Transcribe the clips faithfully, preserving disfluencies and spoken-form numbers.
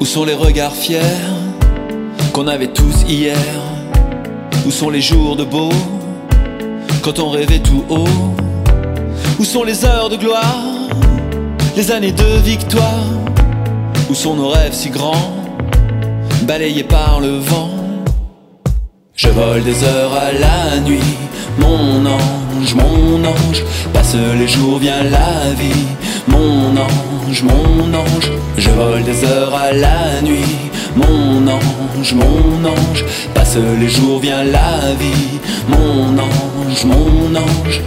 sont les regards fiers qu'on avait tous hier? Où sont les jours de beau quand on rêvait tout haut? Où sont les heures de gloire, les années de victoire? Où sont nos rêves si grands, balayés par le vent? Je vole des heures à la nuit, mon ange, mon ange. Passe les jours, vient la vie, mon ange, mon ange. Je vole des heures à la nuit, mon ange, mon ange. Passe les jours, vient la vie, mon ange, mon ange.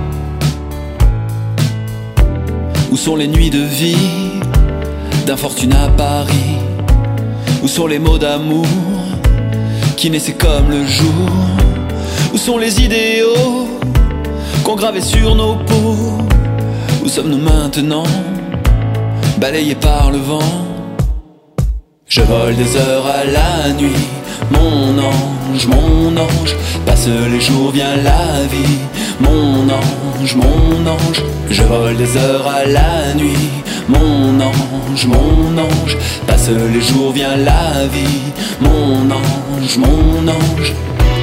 Où sont les nuits de vie d'infortune à Paris? Où sont les mots d'amour qui naissaient comme le jour? Où sont les idéaux qu'on gravait sur nos peaux? Où sommes-nous maintenant, balayés par le vent? Je vole des heures à la nuit, mon ange, mon ange. Passe les jours, vient la vie, mon ange, mon ange. Je vole des heures à la nuit, mon ange, mon ange. Passe les jours, vient la vie, mon ange, mon ange.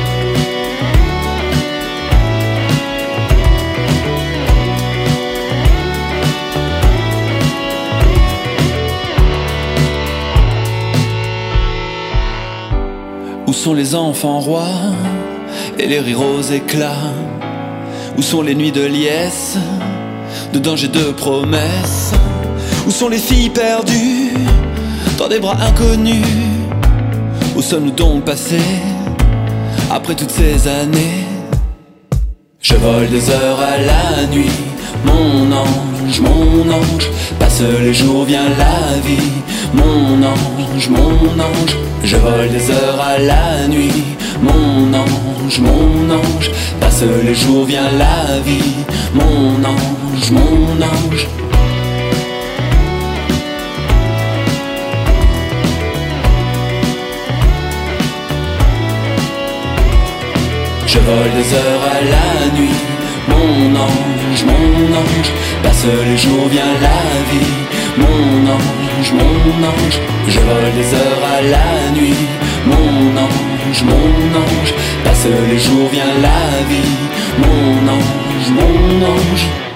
Où sont les enfants rois et les rires aux éclats? Où sont les nuits de liesse, de danger, de promesses? Où sont les filles perdues dans des bras inconnus? Où sommes-nous donc passés après toutes ces années? Je vole des heures à la nuit, mon ange, mon ange. Passe les jours, vient la vie, mon ange, mon ange. Je vole des heures à la nuit, mon ange, mon ange. Passe les jours, vient la vie, mon ange, mon ange. Je vole des heures à la nuit, mon ange, mon ange. Passe les jours, vient la vie, mon ange, mon ange. Je vole des heures à la nuit, mon ange, mon ange. Passe les jours, vient la vie, mon ange, mon ange.